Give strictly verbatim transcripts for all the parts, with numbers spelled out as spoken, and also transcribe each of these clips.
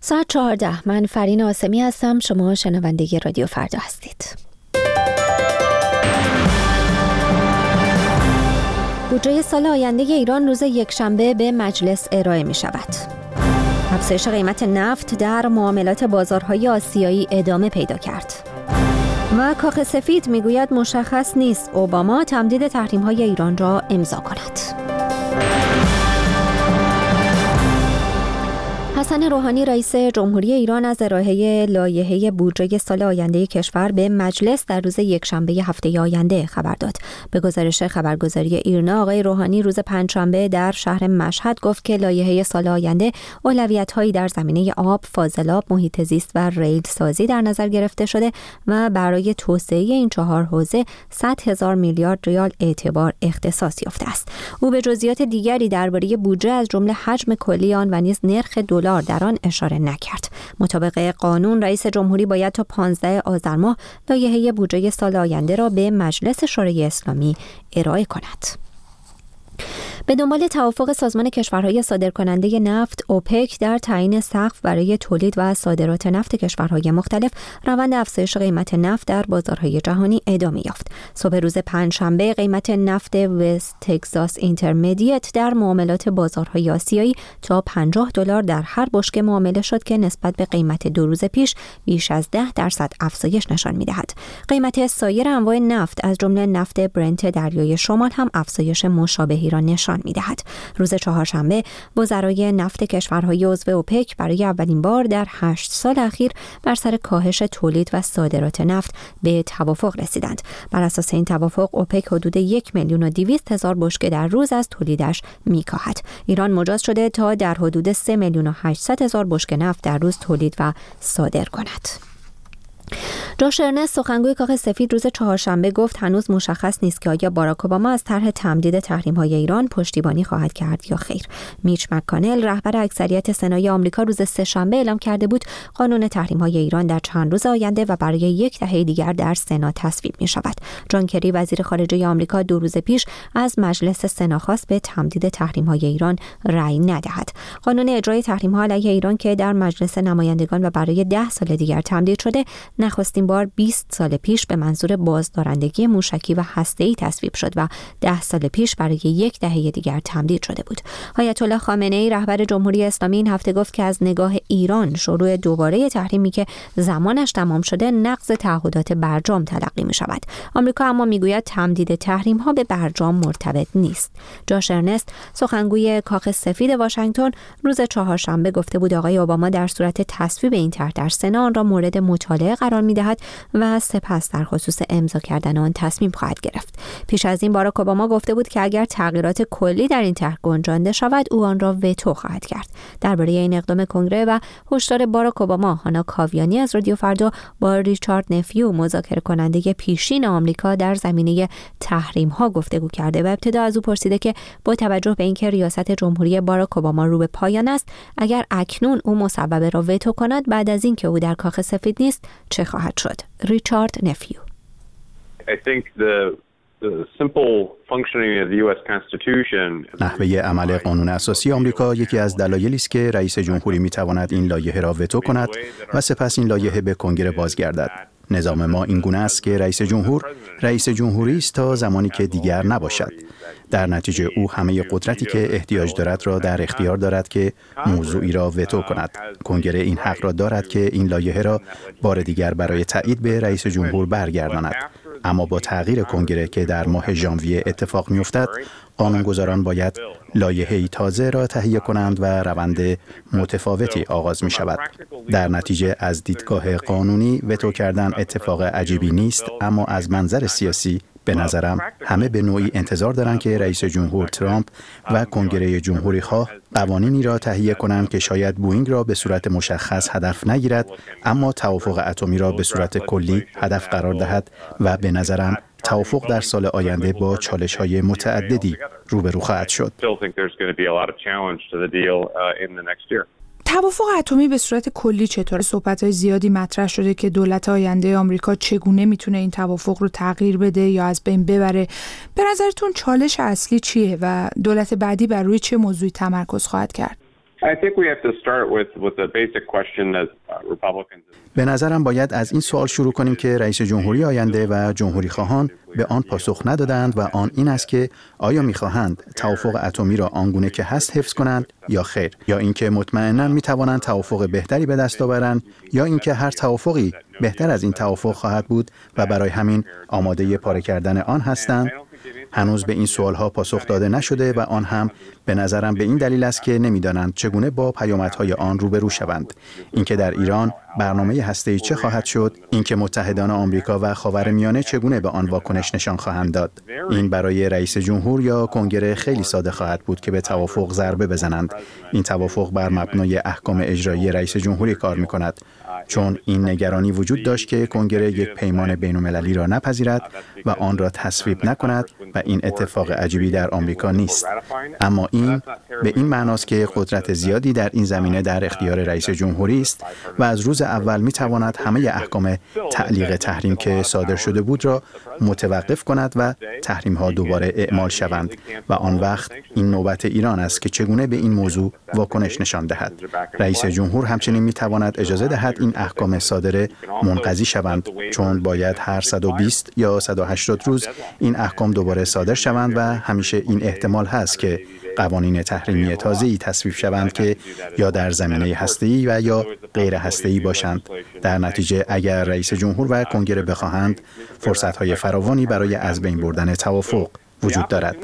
ساعت چهارده. من فرین آسمی هستم. شما شنونده رادیو فردا هستید. بودجه سال آینده ایران روز یکشنبه به مجلس ارائه می شود. افزایش قیمت نفت در معاملات بازارهای آسیایی ادامه پیدا کرد. و کاخ سفید میگوید مشخص نیست اوباما تمدید تحریم‌های ایران را امضا کند. حسن روحانی رئیس جمهوری ایران از ارائه لایحه بودجه سال آینده کشور به مجلس در روز یکشنبه هفته آینده خبر داد. به گزارش خبرگزاری ایرنا آقای روحانی روز پنجشنبه در شهر مشهد گفت که لایحه سال آینده اولویت‌هایی در زمینه آب، فاضلاب، محیط زیست و ریل سازی در نظر گرفته شده و برای توسعه این چهار حوزه صد هزار میلیارد ریال اعتبار اختصاص یافته است. او به جزئیات دیگری درباره بودجه از جمله حجم کلی آن و نیز نرخ دلار در آن اشاره نکرد. مطابق قانون رئیس جمهوری باید تا پانزده آذر ماه لایحه بودجه سال آینده را به مجلس شورای اسلامی ارائه کند. به دنبال توافق سازمان کشورهای صادرکننده نفت اوپک در تعیین سقف برای تولید و صادرات نفت کشورهای مختلف، روند افزایش قیمت نفت در بازارهای جهانی ادامه یافت. صبح روز پنجشنبه قیمت نفت وست تگزاس اینترمدیت در معاملات بازارهای آسیایی تا پنجاه دلار در هر بشکه معامله شد که نسبت به قیمت دو روز پیش بیش از ده درصد افزایش نشان می‌دهد. قیمت سایر انواع نفت از جمله نفت برنت دریای شمال هم افزایش مشابهی را نشان می‌دهد. روز چهارشنبه وزرای نفت کشورهای عضو اوپک برای اولین بار در هشت سال اخیر بر سر کاهش تولید و صادرات نفت به توافق رسیدند. بر اساس این توافق اوپک حدود یک میلیون و دویست هزار بشکه در روز از تولیدش می‌کاهد. ایران مجاز شده تا در حدود سه میلیون و هشتصد هزار بشکه نفت در روز تولید و صادر کند. جاش ارنست سخنگوی کاخ سفید روز چهارشنبه گفت هنوز مشخص نیست که آیا باراک اوباما از طرح تمدید تحریم‌های ایران پشتیبانی خواهد کرد یا خیر. میچ مک‌کانل رهبر اکثریت سنای آمریکا روز سه‌شنبه اعلام کرده بود قانون تحریم‌های ایران در چند روز آینده و برای یک دهه دیگر در سنا تصویب می‌شود. جان کری وزیر خارجه آمریکا دو روز پیش از مجلس سنا خواست به تمدید تحریم‌های ایران رأی ندهد. قانون اجرای تحریم‌ها علیه ایران که در مجلس نمایندگان و برای ده سال دیگر تمدید شده، نخستین بار بیست سال پیش به منظور بازدارندگی موشکی و هسته‌ای تصویب شد و ده سال پیش برای یک دهه دیگر تمدید شده بود. آیت الله خامنه‌ای رهبر جمهوری اسلامی این هفته گفت که از نگاه ایران شروع دوباره تحریمی که زمانش تمام شده نقض تعهدات برجام تلقی می شود. آمریکا اما میگوید تمدید تحریم ها به برجام مرتبط نیست. جاش ارنست سخنگوی کاخ سفید واشنگتن روز چهارشنبه گفته بود آقای اوباما در صورت تصویب این طرح در سنا آن را مورد مطالعه قرار می‌دهد و سپس در خصوص امضا کردن آن تصمیم خواهد گرفت. پیش از این باراک اوباما گفته بود که اگر تغییرات کلی در این طرح گنجانده شود او آن را وتو خواهد کرد. درباره این اقدام کنگره و هشدار باراک اوباما، هانا کاویانی از رادیو فردا با ریچارد نفیو مذاکره کننده پیشین آمریکا در زمینه تحریم ها گفتگو کرده و ابتدا از او پرسیده که با توجه به اینکه ریاست جمهوری باراک اوباما رو به پایان است، اگر اکنون او مصوبه را وتو کند بعد از اینکه او در کاخ سفید نیست چه خواهد شد؟ ریچارد نفیو. I think the the simple functioning of the U S Constitution. نحوه عمل قانون اساسی آمریکا یکی از دلایلی است که رئیس جمهوری میتواند این لایحه را وتو کند و سپس این لایحه به کنگره بازگردد. نظام ما این گونه است که رئیس جمهور رئیس جمهوری است تا زمانی که دیگر نباشد. در نتیجه او همه قدرتی که احتیاج دارد را در اختیار دارد که موضوعی را وتو کند. کنگره این حق را دارد که این لایحه را بار دیگر برای تایید به رئیس جمهور برگرداند. اما با تغییر کنگره که در ماه ژانویه اتفاق می‌افتد، قانونگذاران باید لایحه‌ای تازه را تهیه کنند و روند متفاوتی آغاز می‌شود. در نتیجه از دیدگاه قانونی وتو کردن اتفاق عجیبی نیست، اما از منظر سیاسی به نظرم همه به نوعی انتظار دارند که رئیس جمهور ترامپ و کنگره جمهوری خواه قوانینی را تهیه کنند که شاید بوئینگ را به صورت مشخص هدف نگیرد، اما توافق اتمی را به صورت کلی هدف قرار دهد و به نظرم توافق در سال آینده با چالش‌های متعددی روبرو خواهد شد. توافق اتمی به صورت کلی چطور؟ صحبت‌های زیادی مطرح شده که دولت آینده آمریکا چگونه میتونه این توافق رو تغییر بده یا از بین ببره. به نظرتون چالش اصلی چیه و دولت بعدی بر روی چه موضوعی تمرکز خواهد کرد؟ I think we have to start with with the basic question that Republicans. به نظرم باید از این سوال شروع کنیم که رئیس جمهوری آینده و جمهوری خواهان به آن پاسخ ندادند و آن این است که آیا می‌خواهند توافق اتمی را آنگونه که هست حفظ کنند یا خیر، یا اینکه مطمئناً می‌توانند توافق بهتری به دست آورند، یا اینکه هر توافقی بهتر از این توافق خواهد بود و برای همین آماده پاره کردن آن هستند. هنوز به این سوالها پاسخ داده نشده و آن هم به نظرم به این دلیل است که نمی‌دانند چگونه با پیامدهای آن روبرو شوند. اینکه در ایران برنامه هسته‌ای چه خواهد شد، اینکه متحدان آمریکا و خاورمیانه چگونه به آن واکنش نشان خواهند داد. این برای رئیس جمهور یا کنگره خیلی ساده خواهد بود که به توافق ضربه بزنند. این توافق بر مبنای احکام اجرایی رئیس جمهوری کار می‌کند، چون این نگرانی وجود داشت که کنگره یک پیمان بین‌المللی را نپذیرد و آن را تصویب نکند و این اتفاق عجیبی در آمریکا نیست. اما این به این معناست که قدرت زیادی در این زمینه در اختیار رئیس جمهوری است و از روز اول می‌تواند همه احکام تعلیق تحریم که صادر شده بود را متوقف کند و تحریم‌ها دوباره اعمال شوند و آن وقت این نوبت ایران است که چگونه به این موضوع واکنش نشان دهد. رئیس جمهور همچنین می‌تواند اجازه دهد این احکام صادره منقضی شوند، چون باید هر صد و بیست یا صد و هشتاد روز این احکام دوباره صادر شوند و همیشه این احتمال هست که قوانین تحریمی تازه‌ای تصویب شوند که یا در زمینه هسته‌ای و یا غیر هسته‌ای باشند. در نتیجه اگر رئیس جمهور و کنگره بخواهند، فرصت‌های فراوانی برای از بین بردن توافق وجود دارد.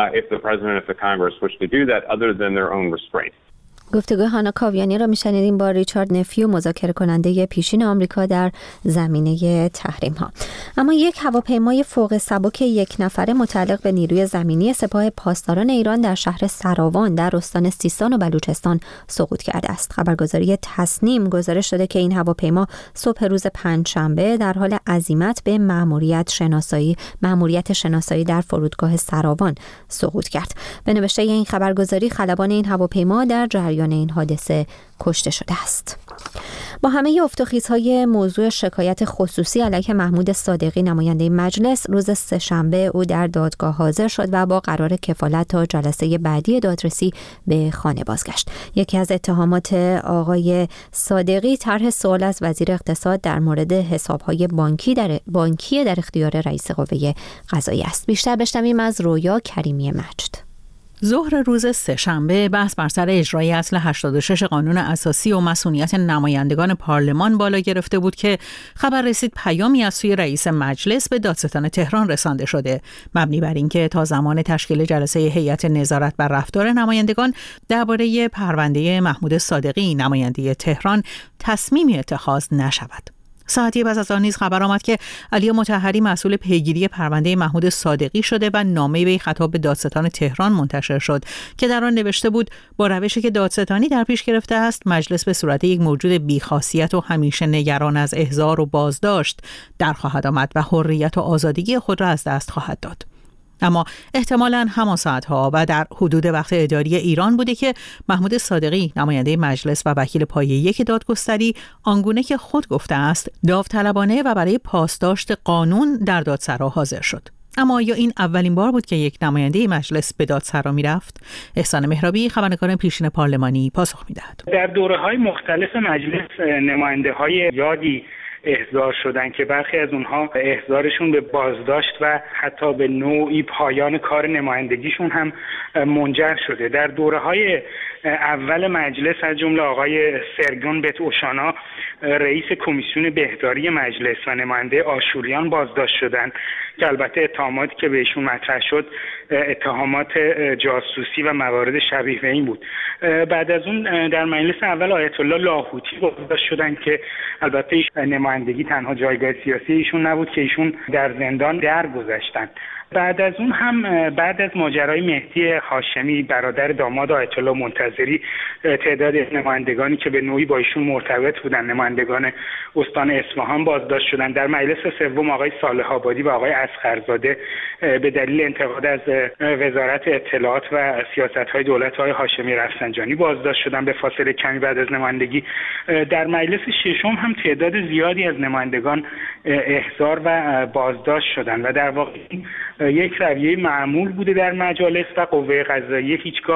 گفتگوی هانا کاویانی را میشنیدیم با ریچارد نفیو، مذاکره کننده پیشین آمریکا در زمینه تحریم ها. اما یک هواپیمای فوق سبک یک نفره متعلق به نیروی زمینی سپاه پاسداران ایران در شهر سراوان در استان سیستان و بلوچستان سقوط کرده است. خبرگزاری تسنیم گزارش داده که این هواپیما صبح روز پنجشنبه در حال عزیمت به مأموریت شناسایی مأموریت شناسایی در فرودگاه سراوان سقوط کرد. به نوشته این خبرگزاری خلبان این هواپیما در جریان این حادثه کشته شده است. با همه افت و خیزهای موضوع شکایت خصوصی علیه محمود صادقی نماینده مجلس، روز سه‌شنبه او در دادگاه حاضر شد و با قرار کفالت تا جلسه بعدی دادرسی به خانه بازگشت. یکی از اتهامات آقای صادقی طرح سوال از وزیر اقتصاد در مورد حسابهای بانکی در بانکی در اختیار رئیس قوه قضاییه است. بیشتر بشنویم از رویا کریمی مجد. ظهر روز سه‌شنبه بحث بر سر اجرای اصل هشتاد و شش قانون اساسی و مسئولیت نمایندگان پارلمان بالا گرفته بود که خبر رسید پیامی از سوی رئیس مجلس به دادستان تهران رسانده شده، مبنی بر اینکه تا زمان تشکیل جلسه هیئت نظارت بر رفتار نمایندگان درباره پرونده محمود صادقی نماینده تهران تصمیمی اتخاذ نشود. ساعتی پس از آن نیز خبر آمد که علی مطهری مسئول پیگیری پرونده محمود صادقی شده و نامه‌ای به خطاب به دادستان تهران منتشر شد که در آن نوشته بود با روشی که دادستانی در پیش گرفته است، مجلس به صورت یک موجود بی‌خاصیت و همیشه نگران از احضار و بازداشت در خواهد آمد و حریت و آزادگی خود را از دست خواهد داد. اما احتمالاً همان ساعتها و در حدود وقت اداری ایران بوده که محمود صادقی نماینده مجلس و وکیل پایه یک دادگستری آنگونه که خود گفته است داوطلبانه و برای پاسداشت قانون در دادسرا حاضر شد. اما آیا این اولین بار بود که یک نماینده مجلس به دادسرا میرفت؟ احسان مهرابی، خبرنگار پیشین پارلمانی، پاسخ میدهد. در دوره‌های مختلف مجلس نماینده‌های یادی احضار شدن که برخی از اونها احضارشون به بازداشت و حتی به نوعی پایان کار نمایندگیشون هم منجر شده. در دوره‌های اول مجلس از جمله آقای سرگون بت اوشانا رئیس کمیسیون بهداری مجلس و نماینده آشوریان بازداشت شدند که البته اتهاماتی که بهشون مطرح شد اتهامات جاسوسی و موارد شبیه به این بود. بعد از اون در مجلس اول آیت الله لاهوتی بازداشت شدند که البته نمایندگی تنها جایگاه سیاسی ایشون نبود که ایشون در زندان درگذشتند. بعد از اون هم بعد از ماجرای مهدی هاشمی برادر داماد آیت الله منتظری تعداد نمایندگانی که به نوعی با ایشون مرتبط بودن، نمایندگان استان اصفهان بازداشت شدند. در مجلس سوم آقای صالح آبادی و آقای اصغرزاده به دلیل انتقاد از وزارت اطلاعات و سیاست‌های دولت آقای هاشمی رفسنجانی بازداشت شدند به فاصله کمی بعد از نمایندگی. در مجلس ششم هم تعداد زیادی از نمایندگان احضار و بازداشت شدند و در واقع یک رویه معمول بوده در مجالس و قوه قضاییه هیچگاه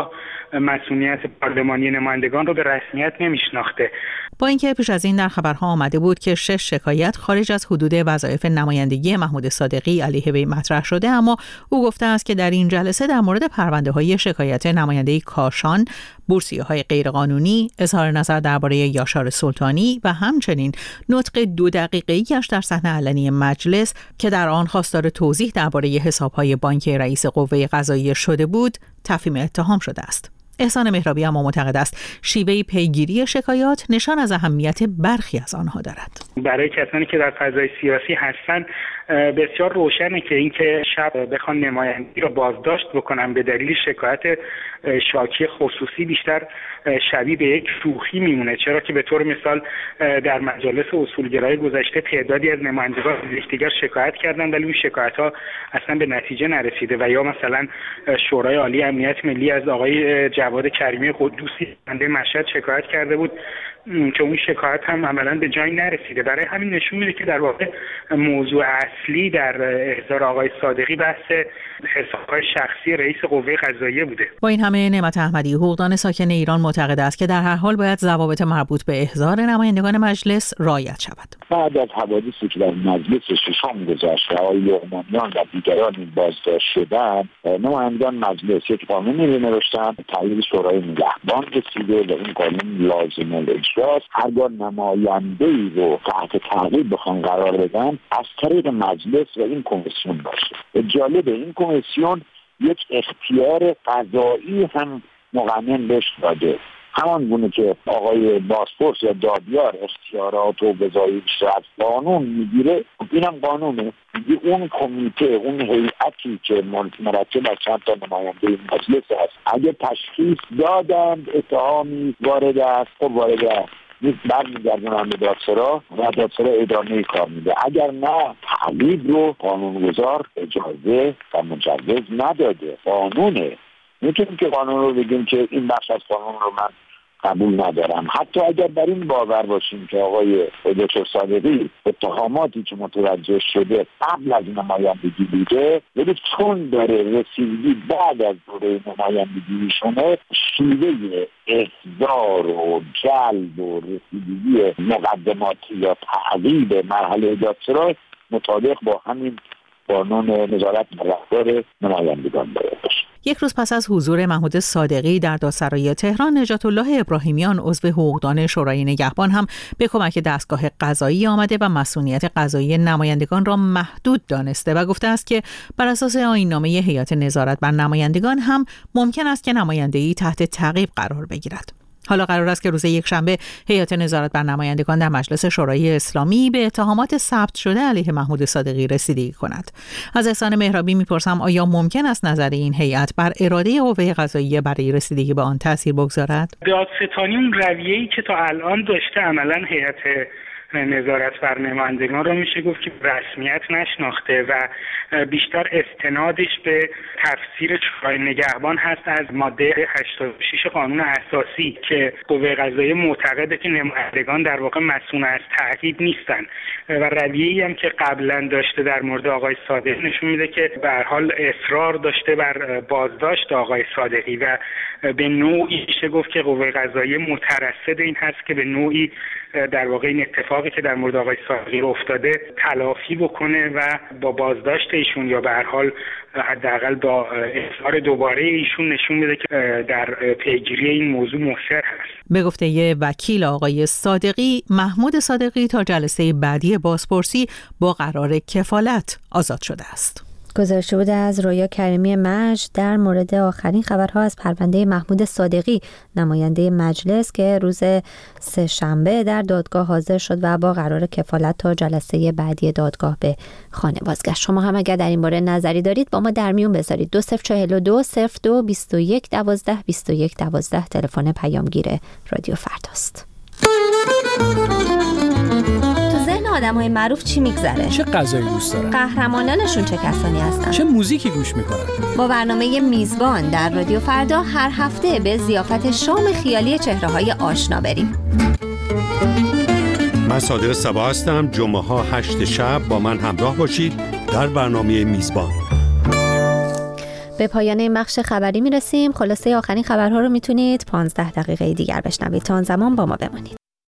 مسئولیت پارلمانی نمایندگان رو به رسمیت نمیشناخته. با اینکه پیش از این در خبرها آمده بود که شش شکایت خارج از حدود وظایف نمایندگی محمود صادقی علیه وی مطرح شده، اما او گفته است که در این جلسه در مورد پرونده‌های شکایت نماینده کاشان، بورسیه‌های غیرقانونی، اظهار نظر درباره یاشار سلطانی و همچنین نطق دو دقیقه‌ایش در صحنه علنی مجلس که در آن خواستار توضیح درباره حساب‌های بانکی رئیس قوه قضاییه شده بود، تفهیم اتهام شده است. احسان مهرابی اما معتقد است شیوه پیگیری شکایات نشان از اهمیت برخی از آنها دارد. برای کسانی که در فضای سیاسی هستن بسیار روشنه که اینکه شب بخوان نمایندگی رو بازداشت بکنن به دلیل شکایت شاکی خصوصی بیشتر شبیه به یک شوخی میمونه، چرا که به طور مثال در مجالس اصولگرای گذشته تعدادی از نمایندگان یکدیگر شکایت کردن ولی اون شکایت‌ها اصلا به نتیجه نرسیده. و یا مثلا شورای عالی امنیت ملی از آقای جواد کریمی قدوسی بنده مشهد شکایت کرده بود که اون شکایت هم عملاً به جایی نرسیده. برای همین نشون میده که در واقع موضوع اصلی در احضار آقای صادقی بحث حساب‌های شخصی رئیس قوه قضاییه بوده. با این همه نعمت احمدی حقوقدان ساکن ایران معتقد است که در هر حال باید ضوابط مربوط به احضار نمایندگان مجلس رعایت شود. بعد از حوادثی که در مجلس ششم گذشت آقای لقمانیان و دیگران بازداشت شدند، نمایندگان مجلس یک قانونی رو نوشتند، تایید شورای نگهبان رسیده و این قانون لازم الاجراست. هرگاه نماینده‌ای رو تحت تعقیب بخوان قرار بدن از طریق مجلس و این کمیسیون باشه. جالب این کمیسیون یک اختیار قضایی هم مقنن بهش داده، همان گونه که آقای بازپرس یا دادیار اختیارات و وظایفش از قانون میگیره، اینم قانونه. اون کمیته، اون هیئتی که مرکب از چند تا نماینده مجلس هست، اگه تشخیص دادند اتهامی وارد است، خب وارد است، نیست برمیگردونن به دادسرا و دادسرا ادامه کار میده. اگر نه، تعقیب رو قانونگذار اجازه و مجوز نداده، قانونه. میتونیم که قانون رو بگیم که این بخش از قانون رو من قبول ندارم. حتی اگر بر این باور باشیم که آقای دکتر صادقی اتهاماتی که متوجه شده قبل از نمایندگی بوده، ولی چون داره رسیدگی بعد از دوره نمایندگیشونه، شیوه احضار و جلب و رسیدگی مقدماتی یا تعقیب مرحله دادسرا مطابق با همین قانون نظارت بر رفتار نمایندگان باید باشه. یک روز پس از حضور محمود صادقی در دادسرای تهران، نجات الله ابراهیمیان عضو حقوقدان شورای نگهبان هم به کمک دستگاه قضایی آمده و مسئولیت قضایی نمایندگان را محدود دانسته و گفته است که بر اساس آیین‌نامه هیئت نظارت بر نمایندگان هم ممکن است که نمایندگی تحت تعقیب قرار بگیرد. حالا قرار است که روز یکشنبه هیئت نظارت بر نمایندگان در مجلس شورای اسلامی به اتهامات ثبت شده علیه محمود صادقی رسیدگی کند. از احسان مهرابی میپرسم آیا ممکن است نظر این هیئت بر اراده قوه قضاییه برای رسیدگی به آن تاثیر بگذارد؟ دادستانی اون رویه‌ای که تا الان داشته عملاً هیئت نظارت بر نمایندگان رو میشه گفت که رسمیت نشناخته و بیشتر استنادش به تفسیر شورای نگهبان هست از ماده هشتاد و شش قانون اساسی که قوه قضاییه معتقده که نمایندگان در واقع مسئول از تعقیب نیستن و رویه‌ای هم که قبلا داشته در مورد آقای صادقی نشون میده که به هر حال اصرار داشته بر بازداشت آقای صادقی و به نوعی میشه گفت که قوه قضاییه مترصد این هست که به نوعی در واقع این اتفاقی که در مورد آقای صادقی افتاده تلافی بکنه و با بازداشت ایشون یا به هر حال حداقل با اظهار دوباره ایشون نشون میده که در پیگیری این موضوع مؤثر هست. به گفته ی وکیل آقای صادقی، محمود صادقی تا جلسه بعدی بازپرسی با قرار کفالت آزاد شده است. گزارش بود از رویا کریمی مجد در مورد آخرین خبرها از پرونده محمود صادقی، نماینده مجلس که روز سه شنبه در دادگاه حاضر شد و با قرار کفالت تا جلسه بعدی دادگاه به خانه بازگشت. شما هم اگر در این باره نظری دارید با ما در میون بذارید. دو صفر چهل و دو صفر دو بیست و یک دوازده بیست و یک دوازده تلفن پیامگیر رادیو فرداست. آدم‌های معروف چی میگذره؟ چه غذایی دوست دارن؟ قهرمانانشون چه کسانی هستن؟ چه موزیکی گوش میکنن؟ با برنامه میزبان در رادیو فردا هر هفته به ضیافت شام خیالی چهره‌های آشنا بریم. من صادق صبا هستم. جمعه ها هشت شب با من همراه باشید در برنامه میزبان. به پایان این بخش خبری میرسیم. خلاصه آخرین خبرها رو میتونید پانزده دقیقه دیگر بشنوید. تا آن زمان با ما بمانید.